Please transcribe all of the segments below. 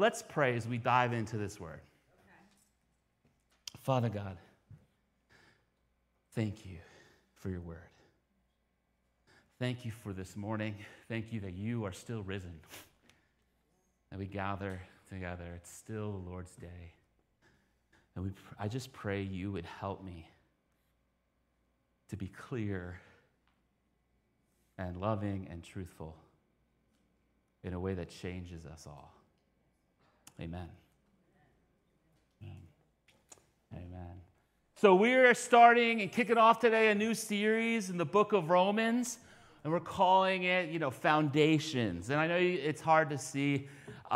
let's pray as we dive into this word. Okay. Father God, thank you for your word. Thank you for this morning. Thank you that you are still risen. That we gather together. It's still the Lord's day. And I just pray you would help me to be clear and loving and truthful in a way that changes us all. Amen. Amen. So we're starting and kicking off today a new series in the book of Romans, and we're calling it, Foundations. And I know it's hard to see,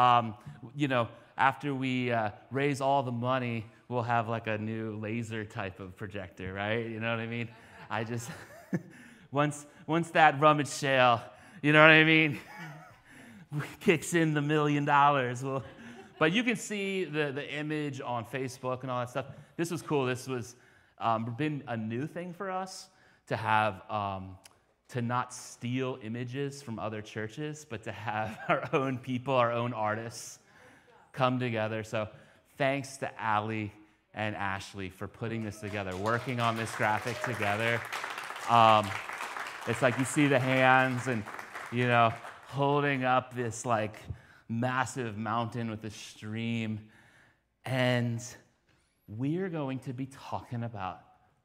after we raise all the money, we'll have like a new laser type of projector, right? You know what I mean? I just, once that rummage sale, you know what I mean, kicks in the $1 million, but you can see the image on Facebook and all that stuff. This was cool. This was been a new thing for us to have, to not steal images from other churches, but to have our own people, our own artists come together. So thanks to Allie and Ashley for putting this together, working on this graphic together. It's like you see the hands and, holding up this like massive mountain with a stream. And we're going to be talking about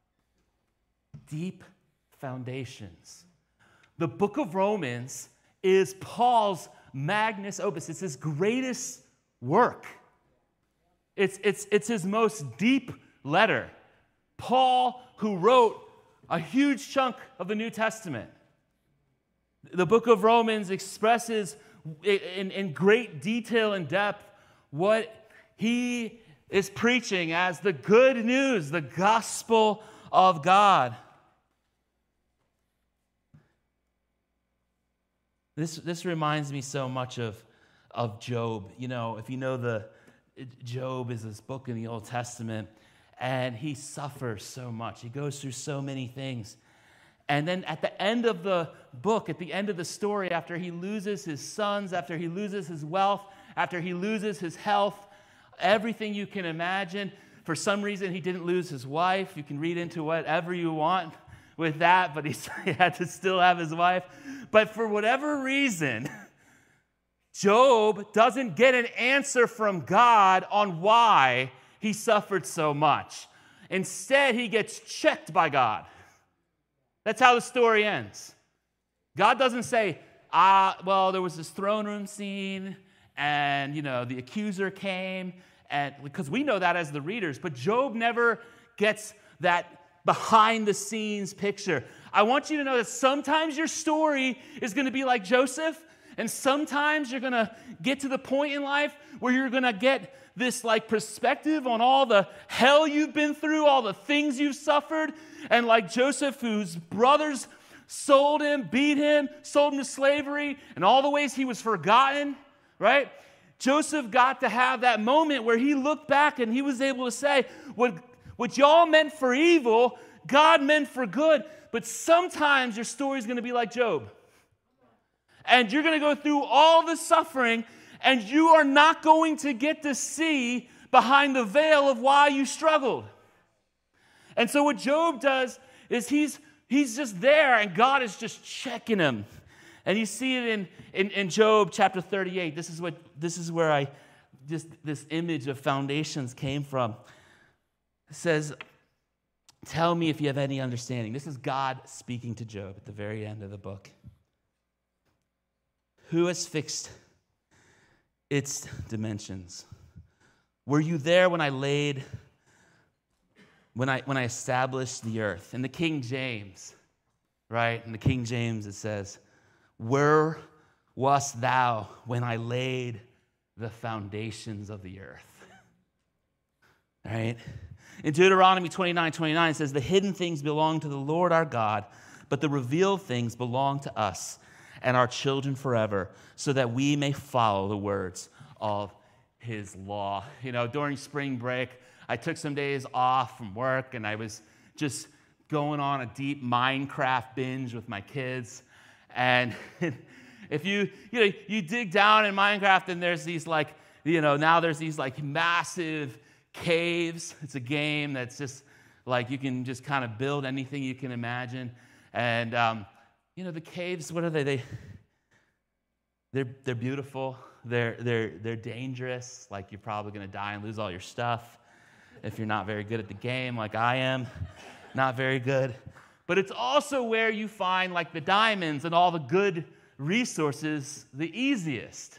deep foundations. The book of Romans is Paul's magnus opus. It's his greatest work. It's his most deep letter. Paul, who wrote a huge chunk of the New Testament. The book of Romans expresses in great detail and depth what he is preaching as the good news, the gospel of God. This reminds me so much of Job. If you know Job is this book in the Old Testament, and he suffers so much. He goes through so many things. And then at the end of the book, at the end of the story, after he loses his sons, after he loses his wealth, after he loses his health, everything you can imagine, for some reason he didn't lose his wife. You can read into whatever you want with that, but he had to still have his wife. But for whatever reason, Job doesn't get an answer from God on why he suffered so much. Instead, he gets checked by God. That's how the story ends. God doesn't say, there was this throne room scene, and, the accuser came, and because we know that as the readers, but Job never gets that behind-the-scenes picture. I want you to know that sometimes your story is going to be like Joseph, and sometimes you're going to get to the point in life where you're going to get this like perspective on all the hell you've been through, all the things you've suffered. And like Joseph, whose brothers sold him, beat him, sold him to slavery, and all the ways he was forgotten, right? Joseph got to have that moment where he looked back and he was able to say, what y'all meant for evil, God meant for good. But sometimes your story is going to be like Job. And you're going to go through all the suffering, and you are not going to get to see behind the veil of why you struggled. And so what Job does is he's just there, and God is just checking him. And you see it in Job chapter 38. This is where this image of foundations came from. It says, "Tell me if you have any understanding." This is God speaking to Job at the very end of the book. "Who has fixed its dimensions? Were you there when I established the earth?" In the King James, right? In the King James it says, "Where wast thou when I laid the foundations of the earth?" Right? In Deuteronomy 29:29 it says, "The hidden things belong to the Lord our God, but the revealed things belong to us and our children forever, so that we may follow the words of his law." During spring break, I took some days off from work, and I was just going on a deep Minecraft binge with my kids. And if you dig down in Minecraft, and there's these like now there's these like massive caves. It's a game that's just like you can just kind of build anything you can imagine. And, the caves, what are they? They're beautiful. They're dangerous. Like you're probably going to die and lose all your stuff if you're not very good at the game like I am. Not very good. But it's also where you find like the diamonds and all the good resources the easiest.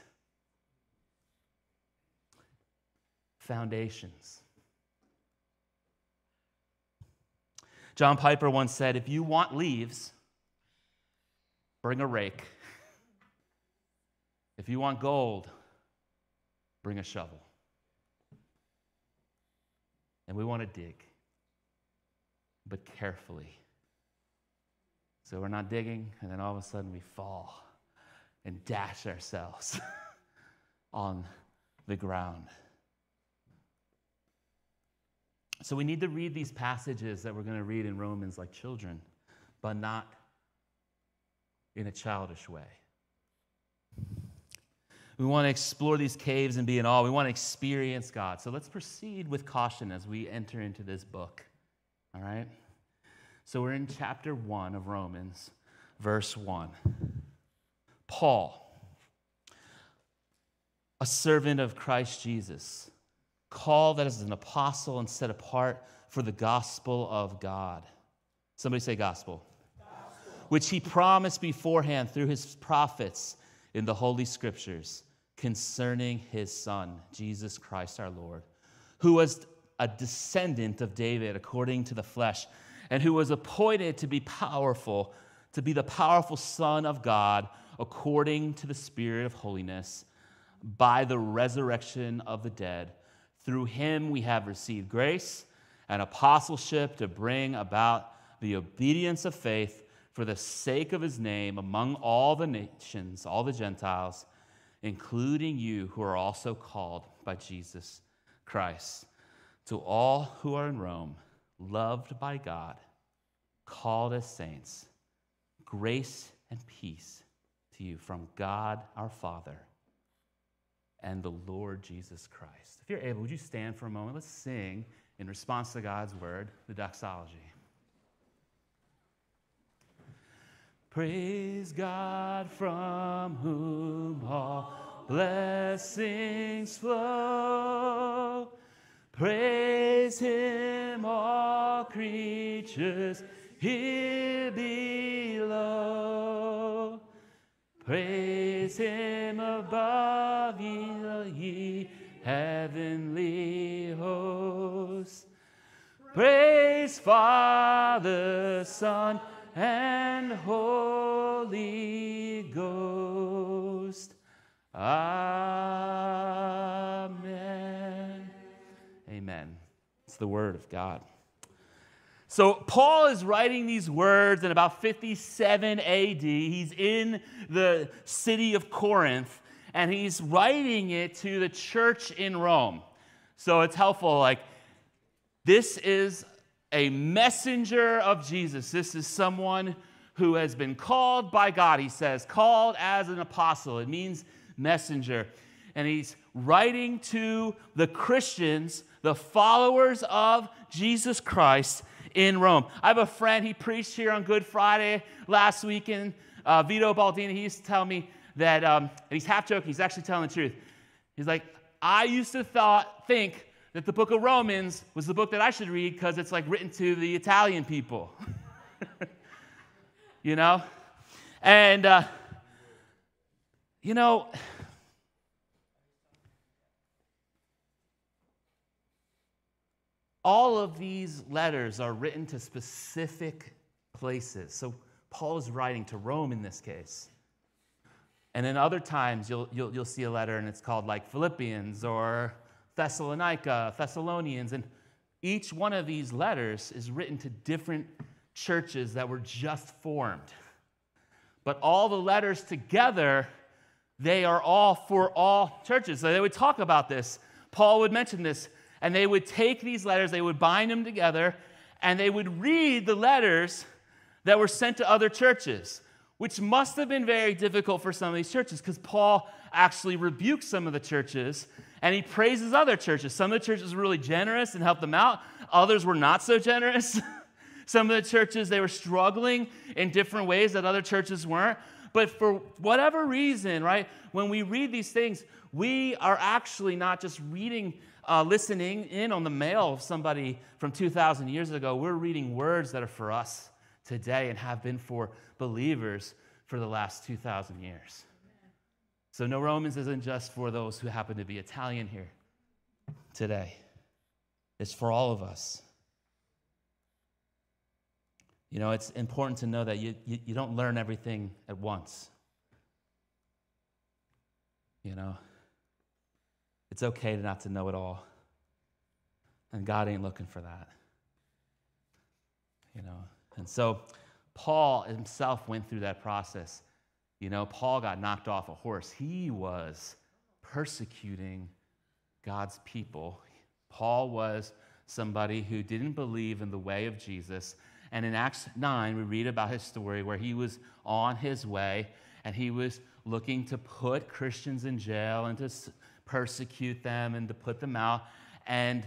Foundations. John Piper once said, if you want leaves, bring a rake. If you want gold, bring a shovel. And we want to dig, but carefully. So we're not digging, and then all of a sudden we fall and dash ourselves on the ground. So we need to read these passages that we're going to read in Romans like children, but not in a childish way. We want to explore these caves and be in awe. We want to experience God. So let's proceed with caution as we enter into this book. All right? So we're in chapter 1 of Romans, verse 1. Paul, a servant of Christ Jesus, called as an apostle and set apart for the gospel of God. Somebody say gospel. Which he promised beforehand through his prophets in the Holy Scriptures concerning his Son, Jesus Christ our Lord, who was a descendant of David according to the flesh, and who was appointed to be powerful, to be the powerful Son of God according to the Spirit of holiness, by the resurrection of the dead. Through him we have received grace and apostleship to bring about the obedience of faith for the sake of his name among all the nations, all the Gentiles, including you who are also called by Jesus Christ. To all who are in Rome, loved by God, called as saints, grace and peace to you from God our Father and the Lord Jesus Christ. If you're able, would you stand for a moment? Let's sing in response to God's word, the doxology. Praise God from whom all blessings flow. Praise him, all creatures here below. Praise him above, ye heavenly hosts. Praise Father, Son, and Holy Ghost. Amen. Amen. It's the word of God. So Paul is writing these words in about 57 AD. He's in the city of Corinth, and he's writing it to the church in Rome. So it's helpful, like, this is a messenger of Jesus. This is someone who has been called by God, he says, called as an apostle. It means messenger. And he's writing to the Christians, the followers of Jesus Christ in Rome. I have a friend, he preached here on Good Friday last weekend, Vito Baldini. He used to tell me that, and he's half joking, he's actually telling the truth. He's like, I used to think that the book of Romans was the book that I should read because it's like written to the Italian people. You know? And, all of these letters are written to specific places. So Paul is writing to Rome in this case. And then other times you'll see a letter and it's called like Philippians or Thessalonica, Thessalonians. And each one of these letters is written to different churches that were just formed. But all the letters together, they are all for all churches. So they would talk about this. Paul would mention this. And they would take these letters, they would bind them together, and they would read the letters that were sent to other churches. which must have been very difficult for some of these churches because Paul actually rebukes some of the churches and he praises other churches. Some of the churches were really generous and helped them out. Others were not so generous. Some of the churches, they were struggling in different ways that other churches weren't. But for whatever reason, right, when we read these things, we are actually not just reading, listening in on the mail of somebody from 2,000 years ago. We're reading words that are for us today and have been for believers for the last 2,000 years. So no, Romans isn't just for those who happen to be Italian here today. It's for all of us. You know, it's important to know that you don't learn everything at once. You know, it's okay not to know it all. And God ain't looking for that. You know, and so Paul himself went through that process. You know, Paul got knocked off a horse. He was persecuting God's people. Paul was somebody who didn't believe in the way of Jesus. And in Acts 9, we read about his story where he was on his way and he was looking to put Christians in jail and to persecute them and to put them out. And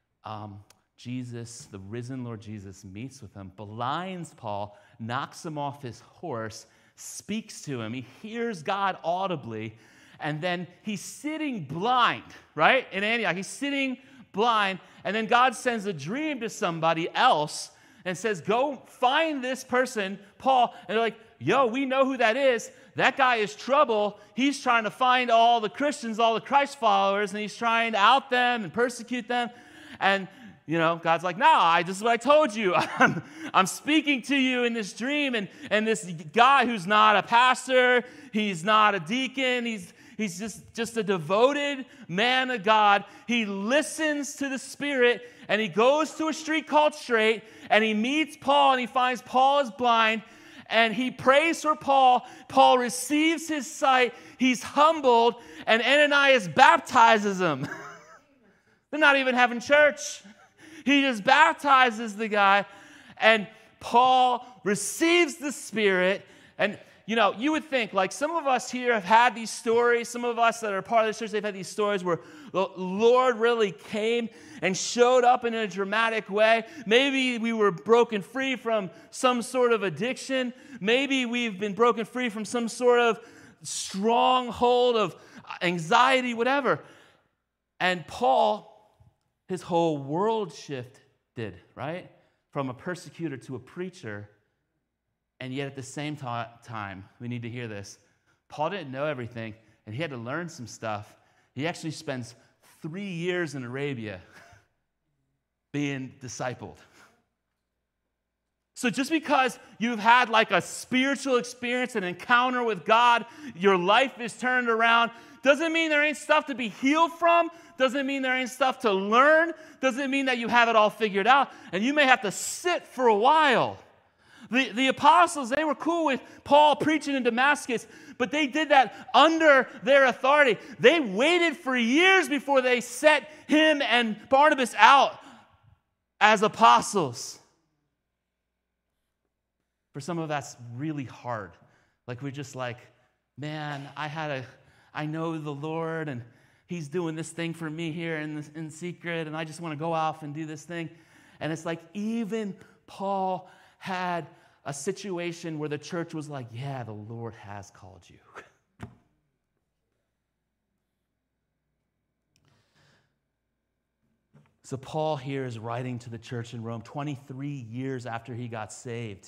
Jesus, the risen Lord Jesus, meets with him, blinds Paul, knocks him off his horse, speaks to him. He hears God audibly, and then he's sitting blind, right? In Antioch, he's sitting blind, and then God sends a dream to somebody else and says, go find this person, Paul. And they're like, yo, we know who that is. That guy is trouble. He's trying to find all the Christians, all the Christ followers, and he's trying to out them and persecute them. And you know, God's like, no, this is what I told you. I'm speaking to you in this dream, and this guy who's not a pastor, he's not a deacon, he's just a devoted man of God. He listens to the Spirit, and he goes to a street called Straight, and he meets Paul, and he finds Paul is blind, and he prays for Paul. Paul receives his sight. He's humbled, and Ananias baptizes him. They're not even having church. He just baptizes the guy, and Paul receives the Spirit. And, you know, you would think, like, some of us here have had these stories. Some of us that are part of the church, they've had these stories where the Lord really came and showed up in a dramatic way. Maybe we were broken free from some sort of addiction. Maybe we've been broken free from some sort of stronghold of anxiety, whatever. And Paul, his whole world shifted, right? From a persecutor to a preacher. And yet at the same time, we need to hear this. Paul didn't know everything, and he had to learn some stuff. He actually spends 3 years in Arabia being discipled. So just because you've had like a spiritual experience, an encounter with God, your life is turned around, doesn't mean there ain't stuff to be healed from, doesn't mean there ain't stuff to learn, doesn't mean that you have it all figured out, and you may have to sit for a while. The apostles, they were cool with Paul preaching in Damascus, but they did that under their authority. They waited for years before they set him and Barnabas out as apostles. For some of that's really hard. Like we're just like, man, I know the Lord, and he's doing this thing for me here in secret, and I just want to go off and do this thing. And it's like even Paul had a situation where the church was like, yeah, the Lord has called you. So Paul here is writing to the church in Rome 23 years after he got saved.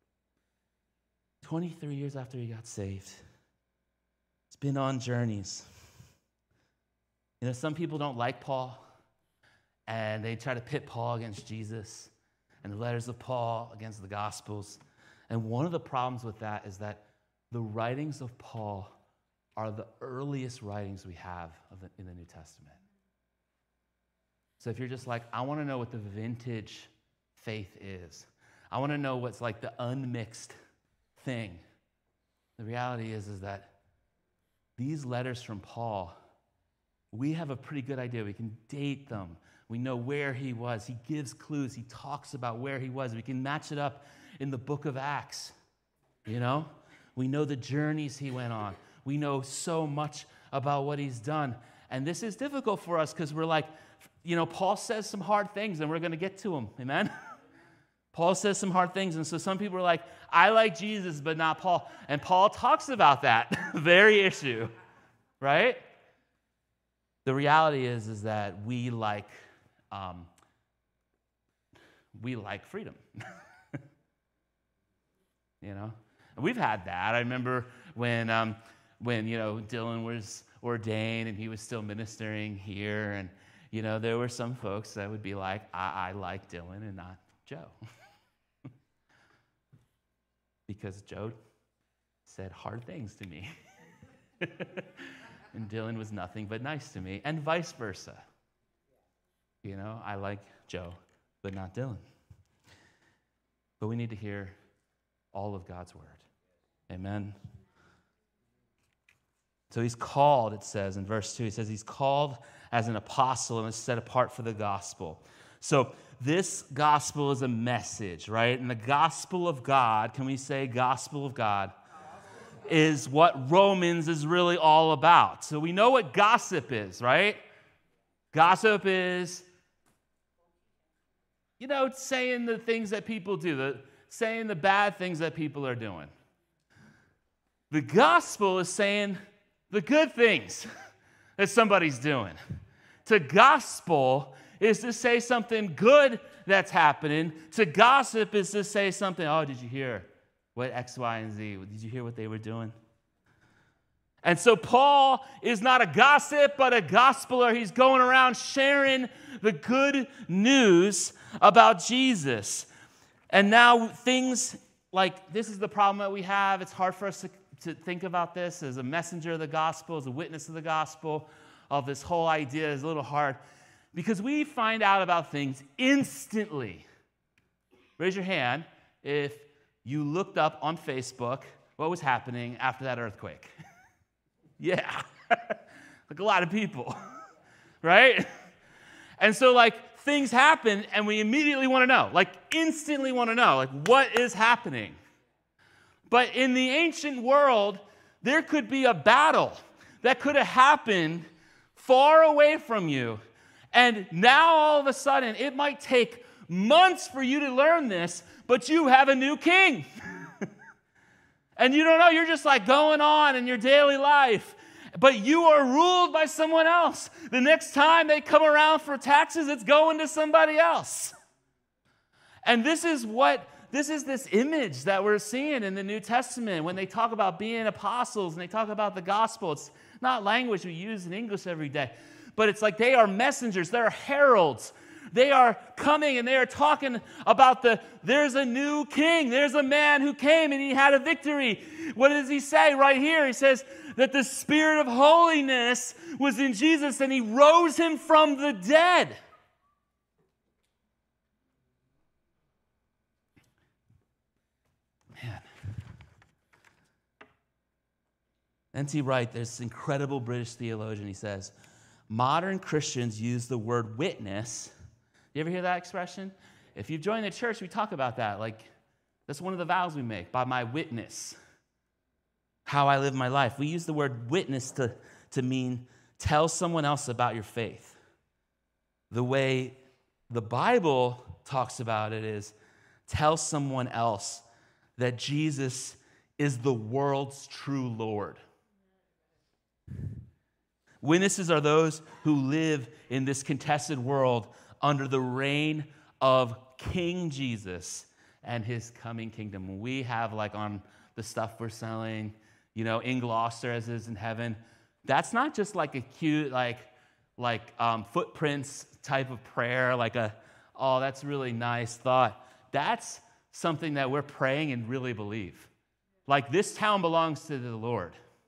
23 years after he got saved. He's been on journeys. You know, some people don't like Paul, and they try to pit Paul against Jesus and the letters of Paul against the Gospels. And one of the problems with that is that the writings of Paul are the earliest writings we have in the New Testament. So if you're just like, I want to know what the vintage faith is, I want to know what's like the unmixed thing, the reality is that these letters from Paul, we have a pretty good idea. We can date them. We know where he was. He gives clues. He talks about where he was. We can match it up in the book of Acts, you know? We know the journeys he went on. We know so much about what he's done. And this is difficult for us because we're like, Paul says some hard things and we're going to get to them. Amen? Paul says some hard things. And so some people are like, I like Jesus, but not Paul. And Paul talks about that very issue, right? The reality is that we like freedom. And we've had that. I remember when Dylan was ordained and he was still ministering here, and there were some folks that would be like, I like Dylan and not Joe. Because Joe said hard things to me. And Dylan was nothing but nice to me, and vice versa. I like Joe, but not Dylan. But we need to hear all of God's word. Amen. So he's called, it says in verse 2, he says he's called as an apostle and is set apart for the gospel. So this gospel is a message, right? And the gospel of God, can we say gospel of God, is what Romans is really all about. So we know what gossip is, right? Gossip is, saying the things that people do, saying the bad things that people are doing. The gospel is saying the good things that somebody's doing. To gospel is to say something good that's happening. To gossip is to say something, oh, did you hear what X, Y, and Z? Did you hear what they were doing? And so Paul is not a gossip, but a gospeler. He's going around sharing the good news about Jesus. And now things like, this is the problem that we have. It's hard for us to think about this as a messenger of the gospel, as a witness of the gospel, of this whole idea is a little hard. Because we find out about things instantly. Raise your hand if you looked up on Facebook what was happening after that earthquake. Yeah, like a lot of people, right? And so things happen and we immediately want to know, instantly want to know, what is happening? But in the ancient world, there could be a battle that could have happened far away from you. And now all of a sudden, it might take months for you to learn this, but you have a new king. And you don't know, you're just going on in your daily life. But you are ruled by someone else. The next time they come around for taxes, it's going to somebody else. And this is this image that we're seeing in the New Testament when they talk about being apostles and they talk about the gospel. It's not language we use in English every day. But it's like they are messengers, they're heralds. They are coming and they are talking about there's a new king. There's a man who came and he had a victory. What does he say right here? He says that the Spirit of holiness was in Jesus and he rose him from the dead. Man. N.T. Wright, this incredible British theologian, he says, modern Christians use the word witness. You ever hear that expression? If you've joined the church, we talk about that. That's one of the vows we make, by my witness, how I live my life. We use the word witness to mean tell someone else about your faith. The way the Bible talks about it is tell someone else that Jesus is the world's true Lord. Witnesses are those who live in this contested world under the reign of King Jesus and his coming kingdom. We have on the stuff we're selling, in Gloucester as is in heaven, that's not just a cute, footprints type of prayer, oh, that's really nice thought. That's something that we're praying and really believe. This town belongs to the Lord.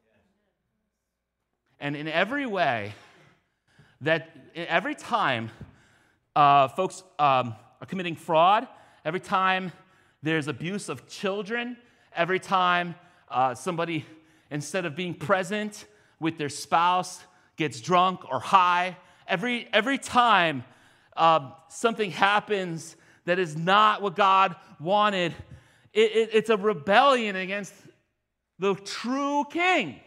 And in every way, every time folks are committing fraud, every time there's abuse of children, every time somebody, instead of being present with their spouse, gets drunk or high, every time something happens that is not what God wanted, it's a rebellion against The true king.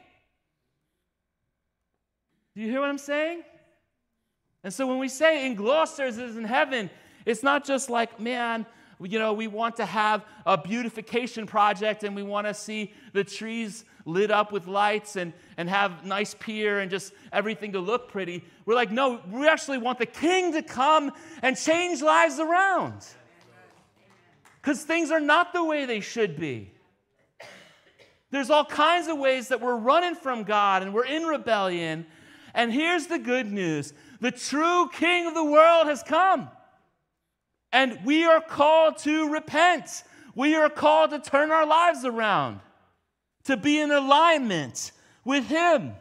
Do you hear what I'm saying? And so when we say in Gloucester is in heaven, it's not just like, man, we want to have a beautification project and we want to see the trees lit up with lights and have nice pier and just everything to look pretty. We're like, no, we actually want the king to come and change lives around. Because things are not the way they should be. There's all kinds of ways that we're running from God and we're in rebellion. And here's the good news. The true king of the world has come. And we are called to repent. We are called to turn our lives around, to be in alignment with him.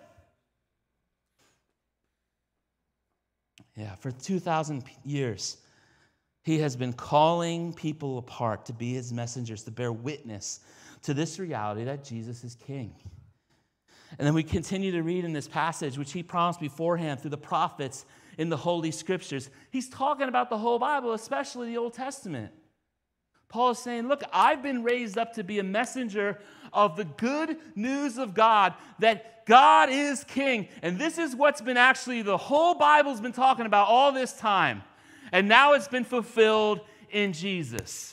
Yeah, for 2,000 years, he has been calling people apart to be his messengers, to bear witness to this reality that Jesus is king. And then we continue to read in this passage, which he promised beforehand through the prophets in the Holy Scriptures. He's talking about the whole Bible, especially the Old Testament. Paul is saying, look, I've been raised up to be a messenger of the good news of God, that God is king. And this is what's been actually, the whole Bible's been talking about all this time. And now it's been fulfilled in Jesus.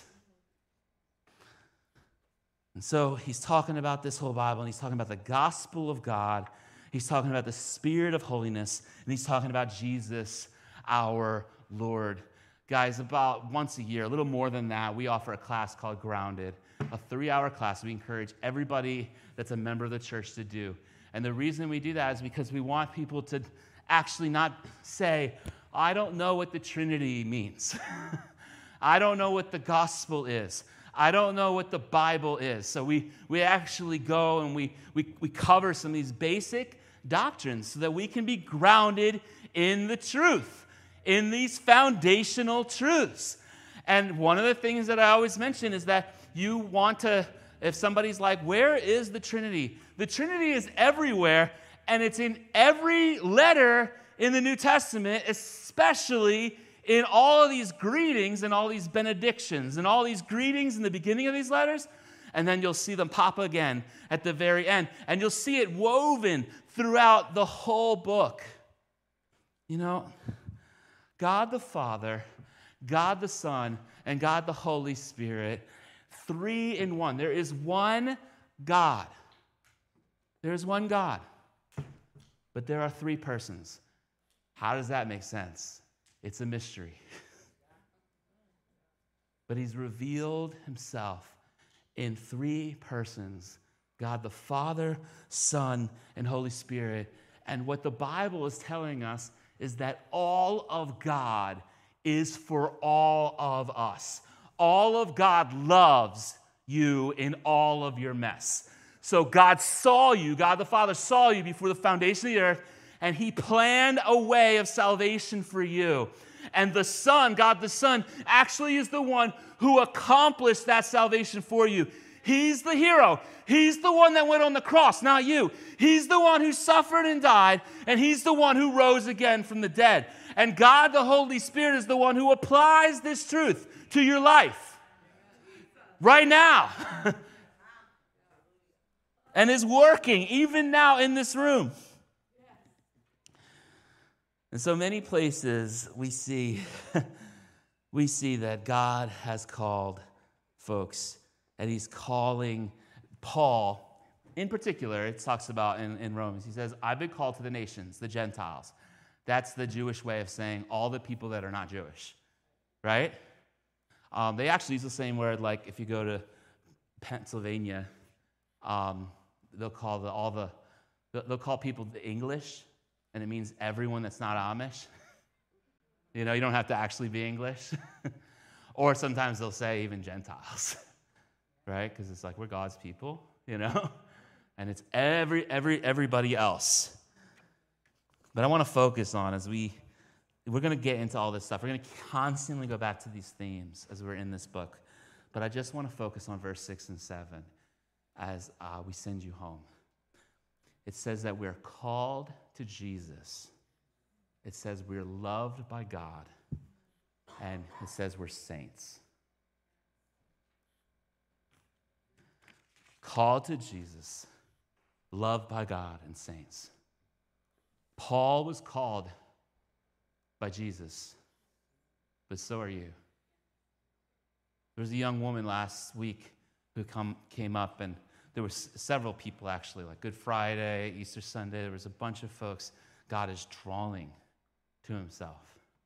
And so he's talking about this whole Bible, and he's talking about the gospel of God. He's talking about the spirit of holiness, and he's talking about Jesus, our Lord. Guys, about once a year, a little more than that, we offer a class called Grounded, a 3-hour class we encourage everybody that's a member of the church to do. And the reason we do that is because we want people to actually not say, I don't know what the Trinity means. I don't know what the gospel is. I don't know what the Bible is. So we actually go and we cover some of these basic doctrines so that we can be grounded in the truth, in these foundational truths. And one of the things that I always mention is that you want to, if somebody's like, where is the Trinity? The Trinity is everywhere, and it's in every letter in the New Testament, especially in all of these greetings and all these benedictions and all these greetings in the beginning of these letters, and then you'll see them pop again at the very end. And you'll see it woven throughout the whole book. You know, God the Father, God the Son, and God the Holy Spirit, 3 in 1. There is one God. There is one God. But there are 3 persons. How does that make sense? It's a mystery. But he's revealed himself in 3 persons, God the Father, Son, and Holy Spirit. And what the Bible is telling us is that all of God is for all of us. All of God loves you in all of your mess. So God saw you, God the Father saw you before the foundation of the earth, and he planned a way of salvation for you. And the Son, God the Son, actually is the one who accomplished that salvation for you. He's the hero. He's the one that went on the cross, not you. He's the one who suffered and died, and he's the one who rose again from the dead. And God, the Holy Spirit, is the one who applies this truth to your life right now and is working even now in this room. In so many places, we see that God has called folks, and he's calling Paul. In particular, it talks about in Romans, he says, I've been called to the nations, the Gentiles. That's the Jewish way of saying all the people that are not Jewish, right? They actually use the same word, like if you go to Pennsylvania, they'll call people the English, and it means everyone that's not Amish. You know, you don't have to actually be English. Or sometimes they'll say even Gentiles, right? Because it's like we're God's people, you know? And it's everybody else. But I want to focus on, as we're going to get into all this stuff. We're going to constantly go back to these themes as we're in this book. But I just want to focus on verse 6 and 7 as we send you home. It says that we're called to Jesus. It says we're loved by God. And it says we're saints. called to Jesus, loved by God and saints. Paul was called by Jesus, but so are you. There was a young woman last week who came up, and there were several people actually, like Good Friday, Easter Sunday. There was a bunch of folks God is drawing to himself.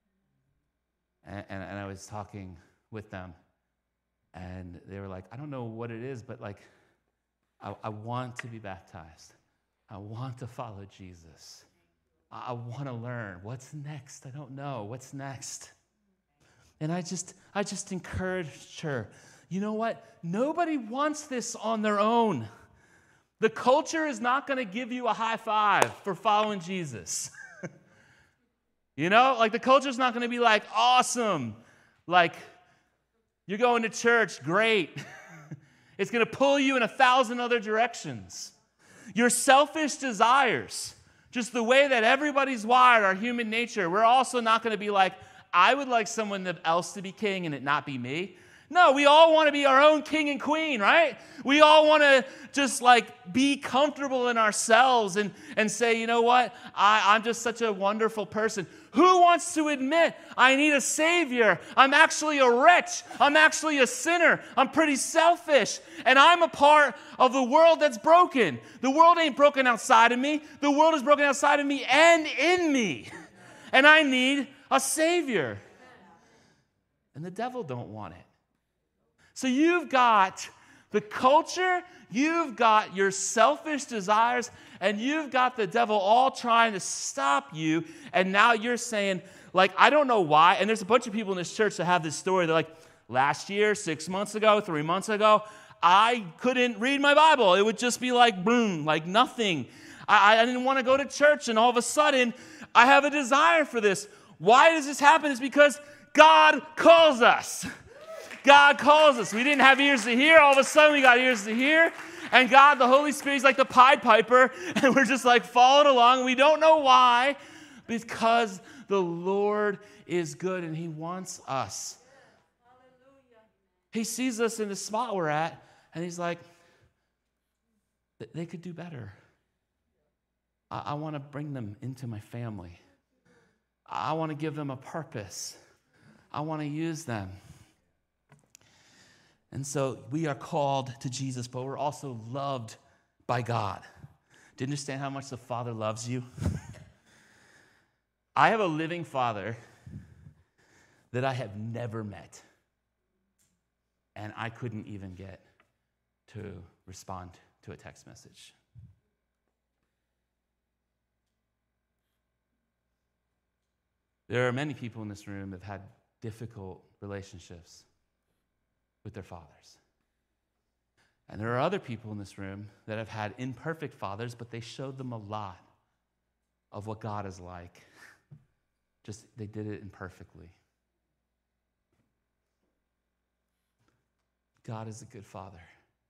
And I was talking with them, and they were like, I don't know what it is, but like, I want to be baptized. I want to follow Jesus. I want to learn. What's next? I don't know. What's next? And I just encouraged her. You know what? Nobody wants this on their own. The culture is not going to give you a high five for following Jesus. You know, like the culture's not going to be like, awesome. Like, you're going to church, great. It's going to pull you in 1,000 other directions. Your selfish desires, just the way that everybody's wired, our human nature, we're also not going to be like, I would like someone else to be king and it not be me. No, we all want to be our own king and queen, right? We all want to just like be comfortable in ourselves and say, you know what? I'm just such a wonderful person. Who wants to admit I need a savior? I'm actually a wretch. I'm actually a sinner. I'm pretty selfish. And I'm a part of the world that's broken. The world ain't broken outside of me. The world is broken outside of me and in me. And I need a savior. And the devil don't want it. So you've got the culture, you've got your selfish desires, and you've got the devil all trying to stop you. And now you're saying, like, I don't know why. And there's a bunch of people in this church that have this story. They're like, last year, 6 months ago, 3 months ago, I couldn't read my Bible. It would just be like, boom, like nothing. I didn't want to go to church, and all of a sudden, I have a desire for this. Why does this happen? It's because God calls us. God calls us. We didn't have ears to hear. All of a sudden, we got ears to hear. And God, the Holy Spirit, is like the Pied Piper. And we're just like following along. We don't know why. Because the Lord is good and He wants us. He sees us in the spot we're at. And He's like, they could do better. I want to bring them into my family. I want to give them a purpose. I want to use them. And so we are called to Jesus, but we're also loved by God. Do you understand how much the Father loves you? I have a living Father that I have never met. And I couldn't even get to respond to a text message. There are many people in this room that have had difficult relationships with their fathers. And there are other people in this room that have had imperfect fathers, but they showed them a lot of what God is like. Just they did it imperfectly. God is a good Father.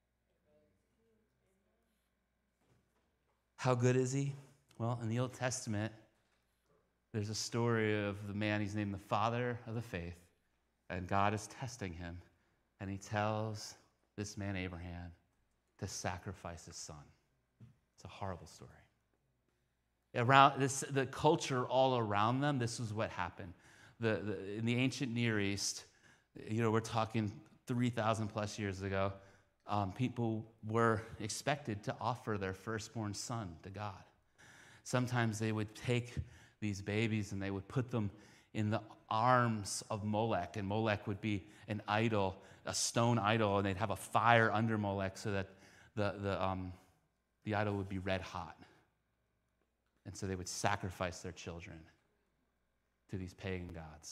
How good is He? Well, in the Old Testament, there's a story of the man, he's named the father of the faith, and God is testing him. And He tells this man, Abraham, to sacrifice his son. It's a horrible story. Around this, the culture all around them, this is what happened. In the ancient Near East, we're talking 3,000 plus years ago, people were expected to offer their firstborn son to God. Sometimes they would take these babies and they would put them in the arms of Molech, and Molech would be an idol, a stone idol, and they'd have a fire under Molech so that the idol would be red hot. And so they would sacrifice their children to these pagan gods.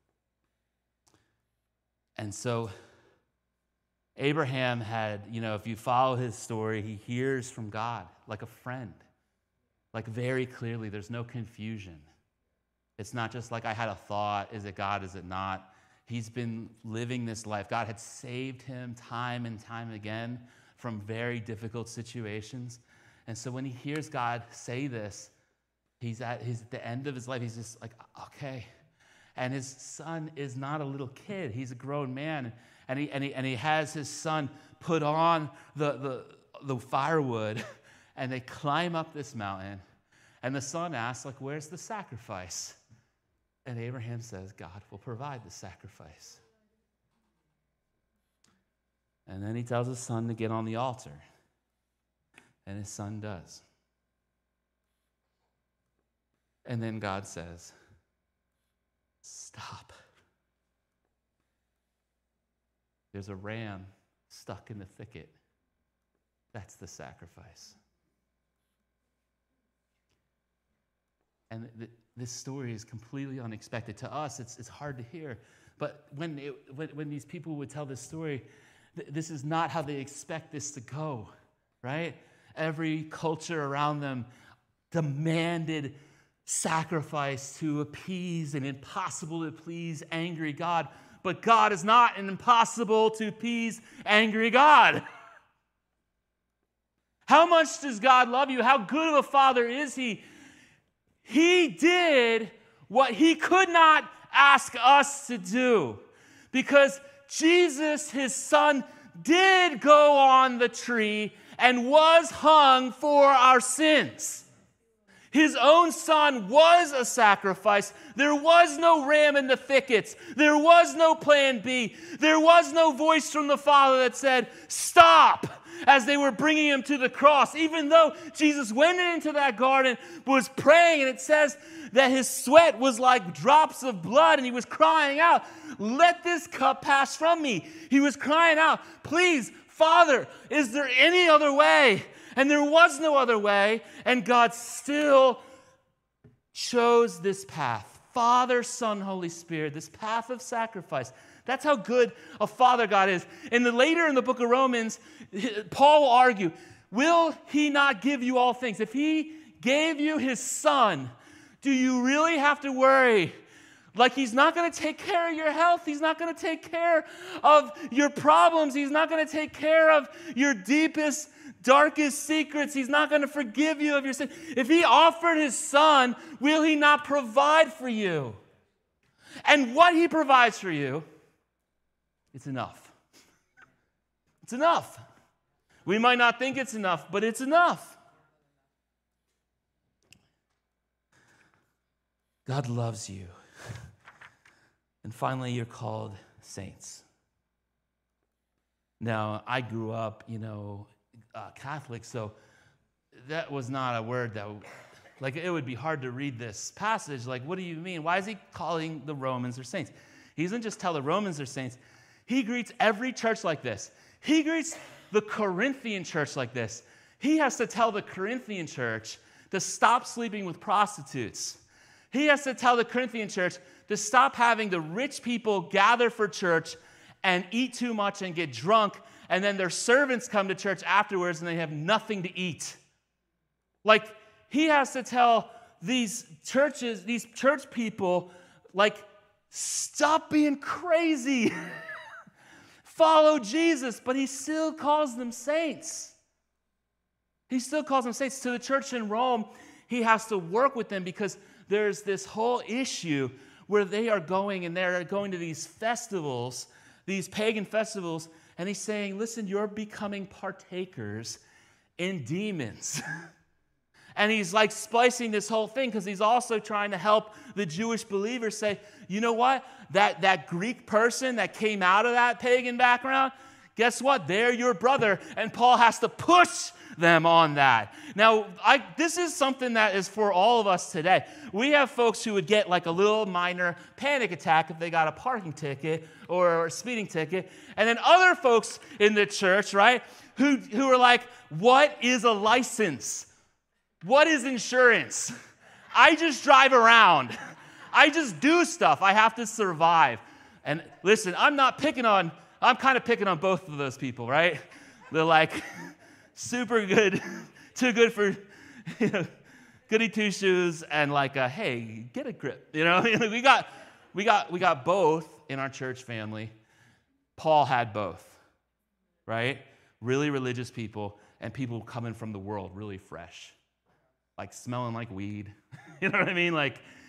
And so Abraham had, if you follow his story, he hears from God like a friend, like very clearly. There's no confusion. It's not just like I had a thought, is it God, is it not? He's been living this life. God had saved him time and time again from very difficult situations. And so when he hears God say this, he's at the end of his life. He's just like, okay. And his son is not a little kid. He's a grown man. And he has his son put on the the firewood, and they climb up this mountain. And the son asks, like, where's the sacrifice? And Abraham says, God will provide the sacrifice. And then he tells his son to get on the altar. And his son does. And then God says, stop. There's a ram stuck in the thicket. That's the sacrifice. And this story is completely unexpected. To us, it's hard to hear. But when these people would tell this story, this is not how they expect this to go, right? Every culture around them demanded sacrifice to appease an impossible to please angry God. But God is not an impossible to appease angry God. How much does God love you? How good of a father is he? He did what he could not ask us to do. Because Jesus, his son, did go on the tree and was hung for our sins. His own son was a sacrifice. There was no ram in the thickets. There was no plan B. There was no voice from the Father that said, stop, as they were bringing him to the cross. Even though Jesus went into that garden, was praying, and it says that his sweat was like drops of blood, and he was crying out, let this cup pass from me. He was crying out, please, Father, is there any other way? And there was no other way, and God still chose this path. Father, Son, Holy Spirit, this path of sacrifice. That's how good a Father God is. And later in the book of Romans, Paul will argue, will he not give you all things? If he gave you his son, do you really have to worry? Like he's not going to take care of your health. He's not going to take care of your problems. He's not going to take care of your deepest, darkest secrets. He's not going to forgive you of your sin. If he offered his son, will he not provide for you? And what he provides for you, it's enough. It's enough. We might not think it's enough, but it's enough. God loves you. And finally, you're called saints. Now, I grew up, Catholic, so that was not a word that, it would be hard to read this passage. Like, what do you mean? Why is he calling the Romans their saints? He doesn't just tell the Romans they're saints. He greets every church like this. He greets the Corinthian church like this. He has to tell the Corinthian church to stop sleeping with prostitutes. He has to tell the Corinthian church to stop having the rich people gather for church and eat too much and get drunk, and then their servants come to church afterwards and they have nothing to eat. He has to tell these church people, stop being crazy. Follow Jesus, but he still calls them saints. He still calls them saints. To the church in Rome, he has to work with them because there's this whole issue where they're going to these festivals, these pagan festivals, and he's saying, listen, you're becoming partakers in demons. And he's splicing this whole thing because he's also trying to help the Jewish believers say, you know what? That Greek person that came out of that pagan background, guess what? They're your brother. And Paul has to push them on that. Now, this is something that is for all of us today. We have folks who would get a little minor panic attack if they got a parking ticket or a speeding ticket. And then other folks in the church, right, who are like, what is a license? What is insurance? I just drive around. I just do stuff. I have to survive. And listen, I'm kind of picking on both of those people, right? They're super good, too good for, goody two shoes, and hey, get a grip. We got both in our church family. Paul had both, right? Really religious people and people coming from the world, really fresh, smelling like weed. You know what I mean?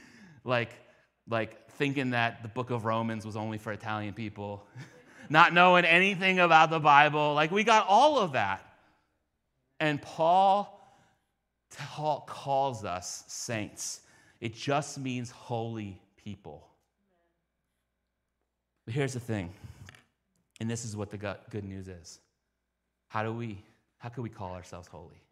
Thinking that the book of Romans was only for Italian people, not knowing anything about the Bible. We got all of that. And Paul calls us saints. It just means holy people. But here's the thing, and this is what the good news is. How can we call ourselves holy?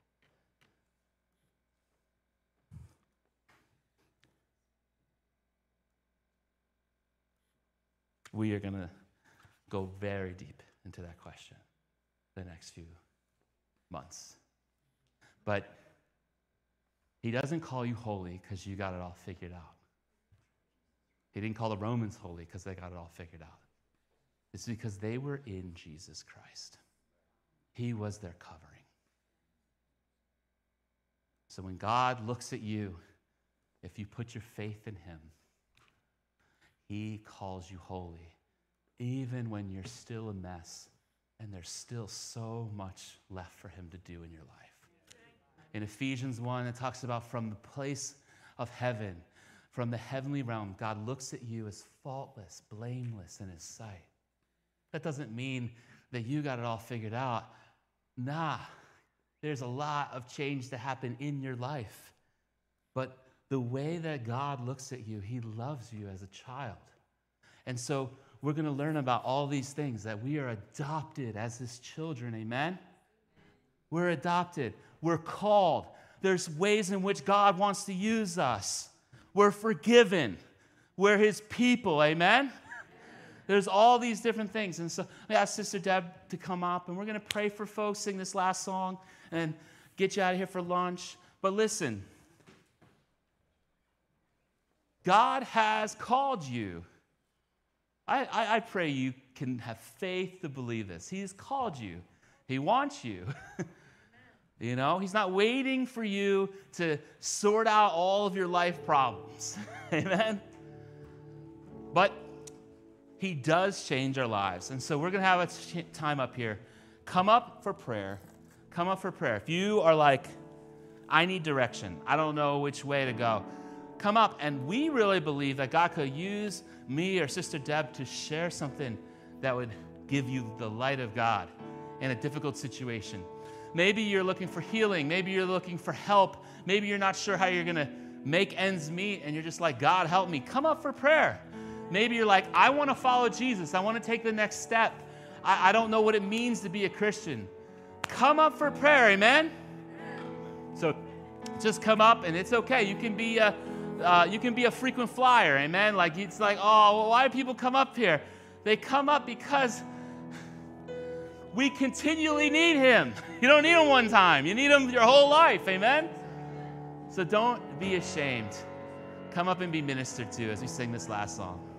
We are going to go very deep into that question the next few months. But he doesn't call you holy because you got it all figured out. He didn't call the Romans holy because they got it all figured out. It's because they were in Jesus Christ. He was their covering. So when God looks at you, if you put your faith in him, he calls you holy, even when you're still a mess and there's still so much left for him to do in your life. In Ephesians 1, it talks about from the place of heaven, from the heavenly realm, God looks at you as faultless, blameless in his sight. That doesn't mean that you got it all figured out. Nah, there's a lot of change to happen in your life. But the way that God looks at you, he loves you as a child. And so we're going to learn about all these things, that we are adopted as his children, amen? We're adopted. We're called. There's ways in which God wants to use us. We're forgiven. We're his people, amen? There's all these different things. And so I asked Sister Deb to come up, and we're going to pray for folks, sing this last song, and get you out of here for lunch. But listen, God has called you. I pray you can have faith to believe this. He's called you. He wants you. You know, he's not waiting for you to sort out all of your life problems. Amen? But he does change our lives. And so we're going to have a time up here. Come up for prayer. Come up for prayer. If you are like, I need direction, I don't know which way to go, come up. And we really believe that God could use me or Sister Deb to share something that would give you the light of God in a difficult situation. Maybe you're looking for healing. Maybe you're looking for help. Maybe you're not sure how you're going to make ends meet, and you're just like, God, help me. Come up for prayer. Maybe you're like, I want to follow Jesus. I want to take the next step. I don't know what it means to be a Christian. Come up for prayer, amen? So just come up, and it's okay. You can be a frequent flyer, amen? Like, it's like, oh, well, why do people come up here? They come up because we continually need him. You don't need him one time. You need him your whole life, amen? So don't be ashamed. Come up and be ministered to as we sing this last song.